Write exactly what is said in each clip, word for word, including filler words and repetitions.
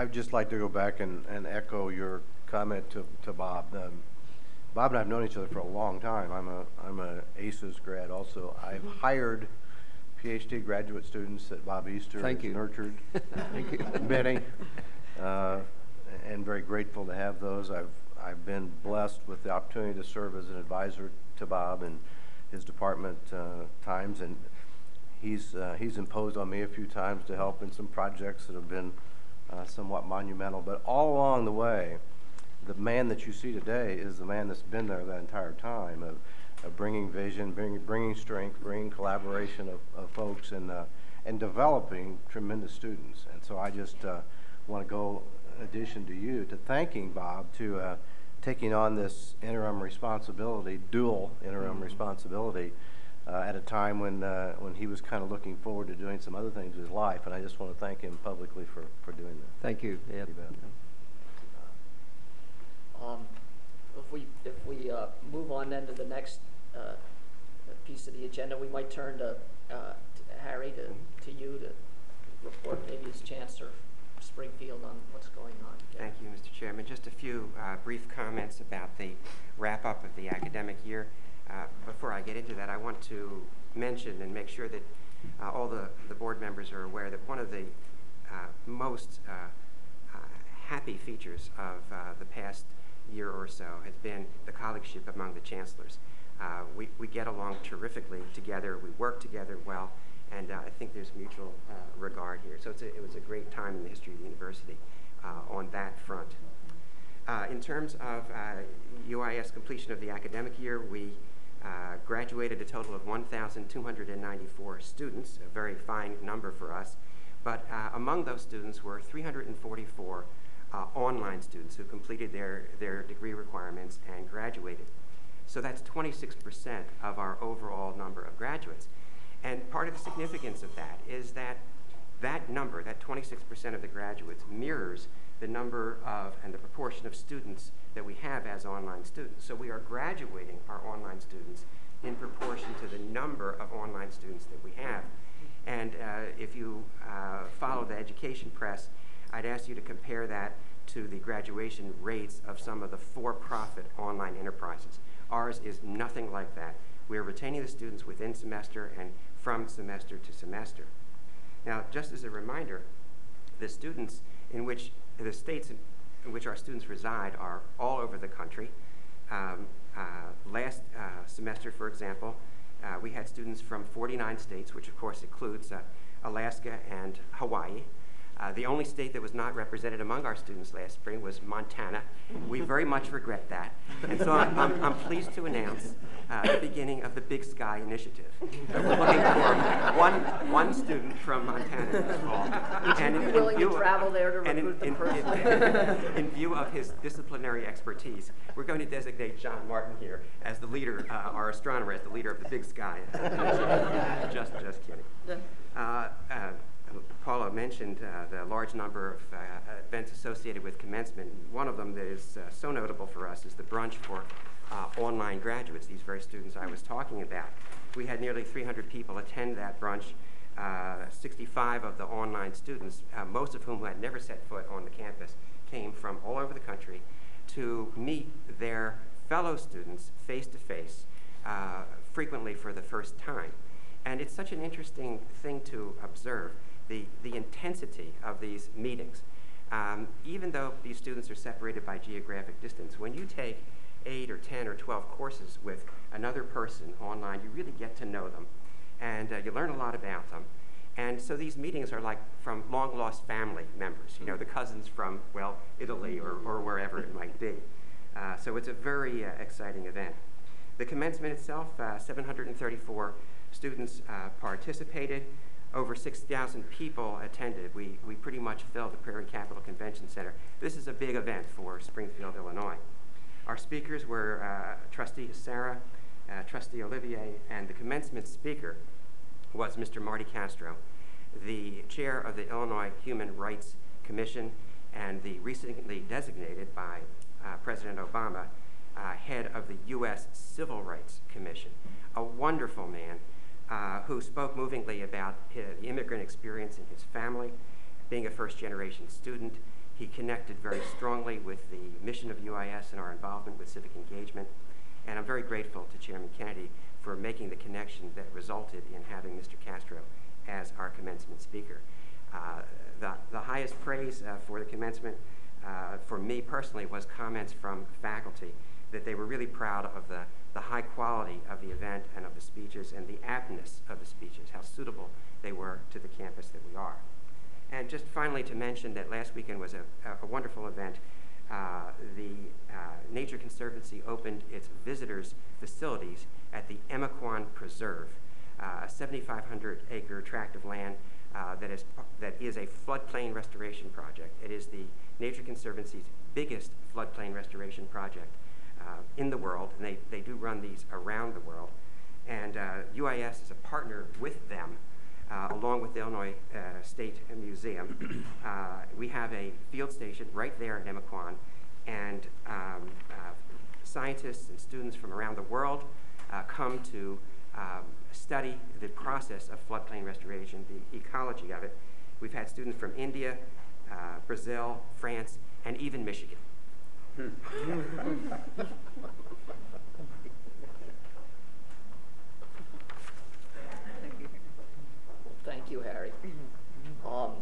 I'd just like to go back and, and echo your comment to, to Bob. Um, Bob and I have known each other for a long time. I'm a I'm a ACES grad also. I've mm-hmm. hired PhD graduate students that Bob Easter Thank has you. nurtured. Thank you. Many, uh, and very grateful to have those. I've I've been blessed with the opportunity to serve as an advisor to Bob and his department uh, times, and he's uh, he's imposed on me a few times to help in some projects that have been uh, somewhat monumental. But all along the way, the man that you see today is the man that's been there that entire time of, of bringing vision, bringing, bringing strength, bringing collaboration of, of folks, and uh, and developing tremendous students. And so I just uh, want to go, in addition to you, to thanking Bob to uh, taking on this interim responsibility, dual interim mm-hmm. responsibility, uh, at a time when uh, when he was kind of looking forward to doing some other things in his life. And I just want to thank him publicly for, for doing that. Thank you. Yeah. Um, if we if we uh, move on then to the next uh, piece of the agenda, we might turn to, uh, to Harry, to, to you, to report maybe as Chancellor Springfield on what's going on. Yeah. Thank you, Mister Chairman. Just a few uh, brief comments about the wrap-up of the academic year. Uh, before I get into that, I want to mention and make sure that uh, all the, the board members are aware that one of the uh, most uh, uh, happy features of uh, the past year or so has been the colleagueship among the chancellors. Uh, we, we get along terrifically together, we work together well, and uh, I think there's mutual uh, regard here. So it's a, it was a great time in the history of the university uh, on that front. Uh, in terms of uh, U I S completion of the academic year, we uh, graduated a total of one thousand two hundred ninety-four students, a very fine number for us, but uh, among those students were three hundred forty-four Uh, online students who completed their, their degree requirements and graduated. So that's twenty-six percent of our overall number of graduates. And part of the significance of that is that that number, that twenty-six percent of the graduates, mirrors the number of and the proportion of students that we have as online students. So we are graduating our online students in proportion to the number of online students that we have. And uh, if you uh, follow the education press, I'd ask you to compare that to the graduation rates of some of the for-profit online enterprises. Ours is nothing like that. We're retaining the students within semester and from semester to semester. Now, just as a reminder, the students in which, the states in, in which our students reside are all over the country. Um, uh, last uh, semester, for example, uh, we had students from forty-nine states, which of course includes uh, Alaska and Hawaii. Uh, the only state that was not represented among our students last spring was Montana. We very much regret that. And so I'm, I'm, I'm pleased to announce uh, the beginning of the Big Sky Initiative. Uh, we're looking for one, one student from Montana this fall. And in, willing in view to travel there to recruit in, them in, personally. in, in view of his disciplinary expertise, we're going to designate John Martin here as the leader, uh, our astronomer, as the leader of the Big Sky Initiative. just, just kidding. Uh, uh, Paula mentioned uh, the large number of uh, events associated with commencement. One of them that is uh, so notable for us is the brunch for uh, online graduates, these very students I was talking about. We had nearly three hundred people attend that brunch, uh, sixty-five of the online students, uh, most of whom who had never set foot on the campus, came from all over the country to meet their fellow students face to face, uh, frequently for the first time. And it's such an interesting thing to observe. The, the intensity of these meetings. Um, even though these students are separated by geographic distance, when you take eight or ten or twelve courses with another person online, you really get to know them. And uh, you learn a lot about them. And so these meetings are like from long-lost family members, you know, the cousins from, well, Italy or, or wherever it might be. Uh, so it's a very uh, exciting event. The commencement itself, uh, seven hundred thirty-four students uh, participated. Over six thousand people attended. We, we pretty much filled the Prairie Capital Convention Center. This is a big event for Springfield, Illinois. Our speakers were uh, Trustee Sarah, uh, Trustee Olivier, and the commencement speaker was Mister Marty Castro, the chair of the Illinois Human Rights Commission and the recently designated by uh, President Obama uh, head of the U S Civil Rights Commission. A wonderful man. Uh, who spoke movingly about his, the immigrant experience in his family, being a first-generation student. he connected very strongly with the mission of U I S and our involvement with civic engagement. And I'm very grateful to Chairman Kennedy for making the connection that resulted in having Mister Castro as our commencement speaker. Uh, the, the highest praise uh, for the commencement uh, for me personally was comments from faculty that they were really proud of the, the high quality of the event and of the speeches and the aptness of the speeches, how suitable they were to the campus that we are. And just finally to mention that last weekend was a, a wonderful event. Uh, the uh, Nature Conservancy opened its visitors facilities at the Emaquan Preserve, uh, a seventy-five hundred acre tract of land uh, that is that is a floodplain restoration project. It is the Nature Conservancy's biggest floodplain restoration project uh, in the world, and they, they do run these around the world. And uh, U I S is a partner with them, uh, along with the Illinois uh, State Museum. Uh, we have a field station right there in Emaquan, and um, uh, scientists and students from around the world uh, come to um, study the process of floodplain restoration, the ecology of it. We've had students from India, uh, Brazil, France, and even Michigan. Thank you, Harry. Um,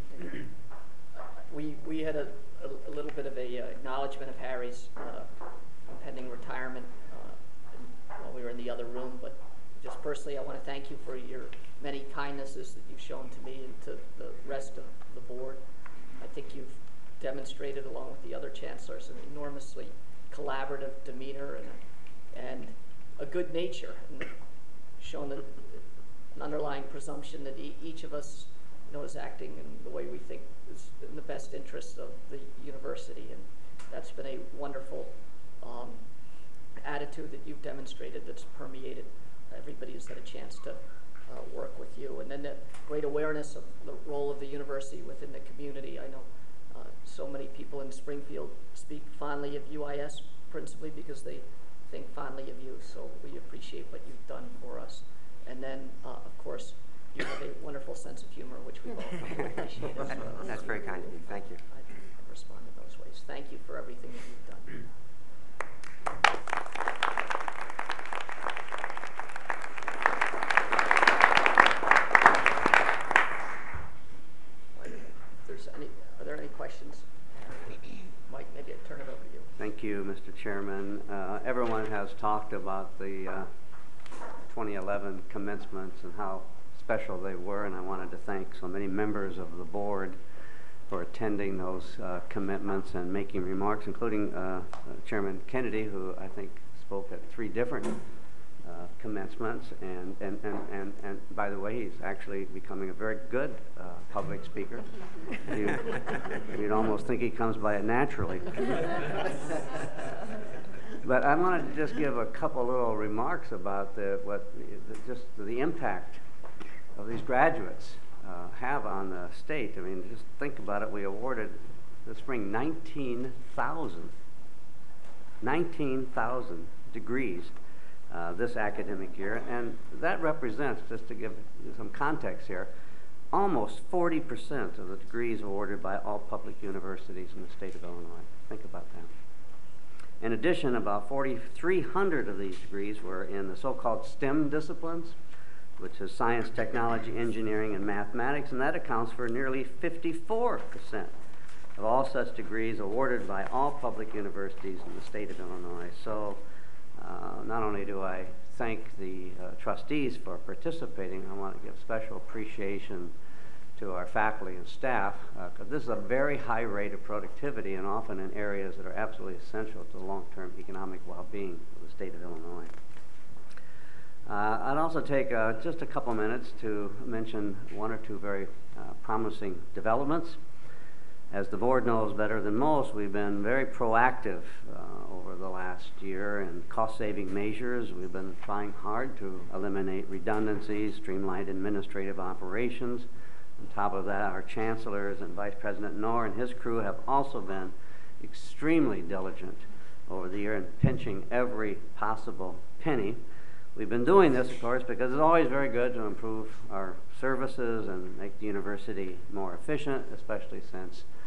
we, we had a, a, a little bit of a uh, acknowledgement of Harry's uh, pending retirement uh, while we were in the other room, but just personally, I want to thank you for your many kindnesses that you've shown to me and to the rest of the board. I think you've demonstrated, along with the other chancellors, an enormously collaborative demeanor and a, and a good nature, and shown that an underlying presumption that e each of us, you know, is acting in the way we think is in the best interests of the university, and that's been a wonderful um, attitude that you've demonstrated that's permeated. Everybody has had a chance to uh, work with you, and then the great awareness of the role of the university within the community. I know uh, so many people in Springfield speak fondly of U I S, principally because they think fondly of you, so we appreciate what you've done for us. And then, uh, of course, you have a wonderful sense of humor, which we both appreciate as well. That's very kind of you. Thank you. I, I respond in those ways. Thank you for everything that you've done. If there's any, are there any questions? Mike, maybe I'd turn it over to you. Thank you, Mister Chairman. Uh, everyone has talked about the uh, twenty eleven commencements and how special they were, and I wanted to thank so many members of the board for attending those uh, commitments and making remarks, including uh, uh, Chairman Kennedy, who I think spoke at three different uh, commencements, and, and, and, and, and by the way, he's actually becoming a very good uh, public speaker. You, you'd almost think he comes by it naturally. But I wanted to just give a couple little remarks about the, what the, just the impact of these graduates uh, have on the state. I mean, just think about it. We awarded this spring nineteen thousand, nineteen thousand degrees uh, this academic year, and that represents, just to give some context here, almost forty percent of the degrees awarded by all public universities in the state of Illinois. Think about that. In addition, about forty-three hundred of these degrees were in the so-called STEM disciplines, which is science, technology, engineering, and mathematics, and that accounts for nearly fifty-four percent of all such degrees awarded by all public universities in the state of Illinois. So uh, not only do I thank the uh, trustees for participating, I want to give special appreciation to our faculty and staff, because uh, this is a very high rate of productivity and often in areas that are absolutely essential to the long-term economic well-being of the state of Illinois. Uh, I'd also take uh, just a couple minutes to mention one or two very uh, promising developments. As the board knows better than most, we've been very proactive uh, over the last year in cost-saving measures. We've been trying hard to eliminate redundancies, streamline administrative operations. On top of that, our chancellors and Vice President Knorr and his crew have also been extremely diligent over the year in pinching every possible penny. We've been doing this, of course, because it's always very good to improve our services and make the university more efficient, especially since uh,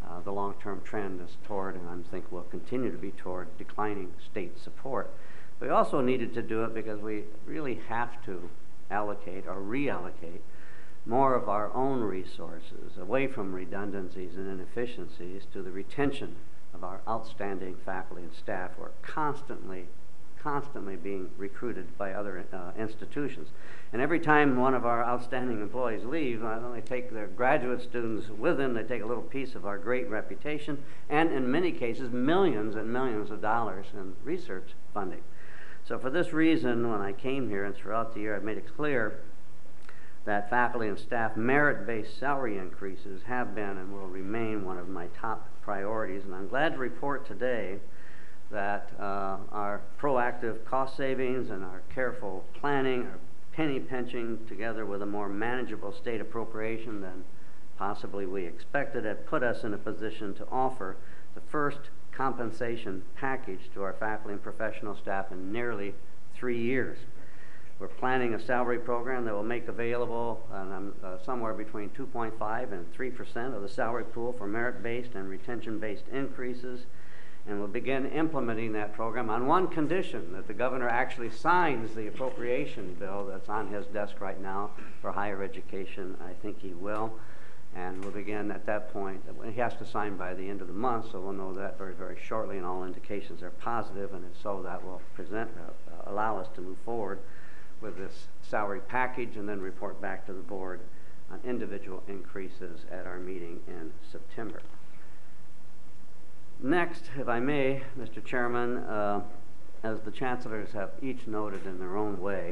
Uh, the long-term trend is toward, and I think will continue to be toward, declining state support. We also needed to do it because we really have to allocate or reallocate more of our own resources away from redundancies and inefficiencies to the retention of our outstanding faculty and staff who are constantly, constantly being recruited by other uh, institutions. And every time one of our outstanding employees leaves, not only take their graduate students with them, they take a little piece of our great reputation, and in many cases, millions and millions of dollars in research funding. So for this reason, when I came here and throughout the year, I've made it clear that faculty and staff merit-based salary increases have been and will remain one of my top priorities. And I'm glad to report today that uh, our proactive cost savings and our careful planning, our penny pinching, together with a more manageable state appropriation than possibly we expected, have put us in a position to offer the first compensation package to our faculty and professional staff in nearly three years. We're planning a salary program that will make available um, uh, somewhere between two point five and three percent of the salary pool for merit-based and retention-based increases. And we'll begin implementing that program on one condition, that the governor actually signs the appropriation bill that's on his desk right now for higher education. I think he will. And we'll begin at that point. He has to sign by the end of the month, so we'll know that very, very shortly, and all indications are positive, and if so, that will present, uh, allow us to move forward with this salary package and then report back to the board on individual increases at our meeting in September. Next, if I may, Mister Chairman, uh, as the chancellors have each noted in their own way,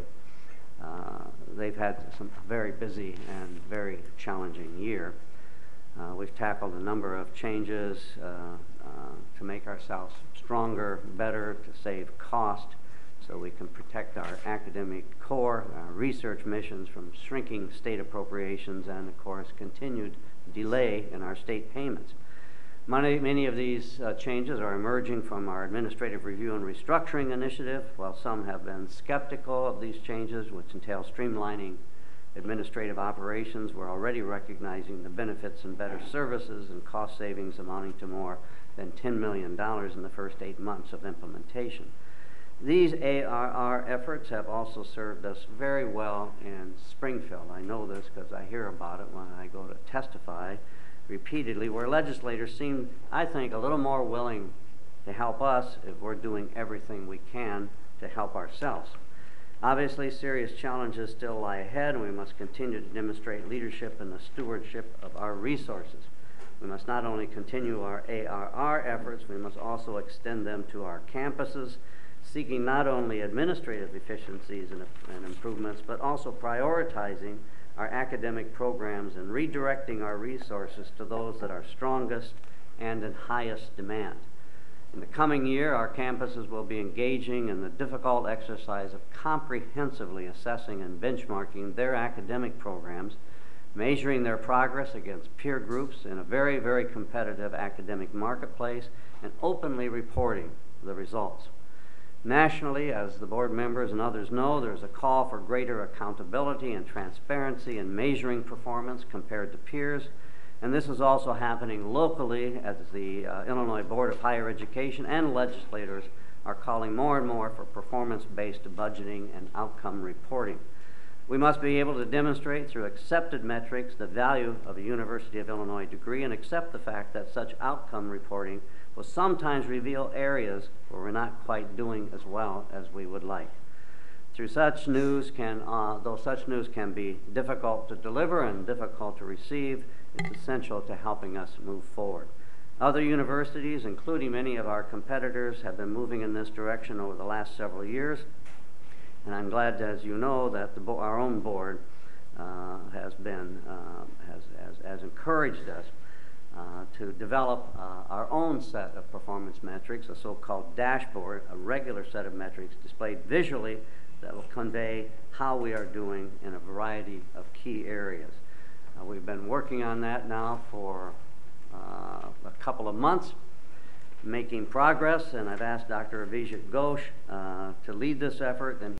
uh, they've had some very busy and very challenging year. Uh, we've tackled a number of changes uh, uh, to make ourselves stronger, better, to save cost, so we can protect our academic core, our research missions from shrinking state appropriations, and of course continued delay in our state payments. Many, many of these uh, changes are emerging from our administrative review and restructuring initiative. While some have been skeptical of these changes, which entail streamlining administrative operations, we're already recognizing the benefits and better services and cost savings amounting to more than ten million dollars in the first eight months of implementation. These A R R efforts have also served us very well in Springfield. I know this because I hear about it when I go to testify repeatedly, where legislators seem, I think, a little more willing to help us if we're doing everything we can to help ourselves. Obviously, serious challenges still lie ahead, and we must continue to demonstrate leadership in the stewardship of our resources. We must not only continue our A R R efforts, we must also extend them to our campuses, seeking not only administrative efficiencies and, and improvements, but also prioritizing our academic programs and redirecting our resources to those that are strongest and in highest demand. In the coming year, our campuses will be engaging in the difficult exercise of comprehensively assessing and benchmarking their academic programs, measuring their progress against peer groups in a very, very competitive academic marketplace, and openly reporting the results. Nationally, as the board members and others know, there's a call for greater accountability and transparency in measuring performance compared to peers. And this is also happening locally, as the uh, Illinois Board of Higher Education and legislators are calling more and more for performance-based budgeting and outcome reporting. We must be able to demonstrate through accepted metrics the value of a University of Illinois degree, and accept the fact that such outcome reporting will sometimes reveal areas where we're not quite doing as well as we would like. Through such news can, uh, though such news can be difficult to deliver and difficult to receive, it's essential to helping us move forward. Other universities, including many of our competitors, have been moving in this direction over the last several years, and I'm glad, as you know, that the bo our own board uh, has been uh, has, has, has encouraged us Uh, to develop uh, our own set of performance metrics, a so-called dashboard, a regular set of metrics displayed visually that will convey how we are doing in a variety of key areas. Uh, we've been working on that now for uh, a couple of months, making progress, and I've asked Doctor Abhijit Ghosh uh, to lead this effort, and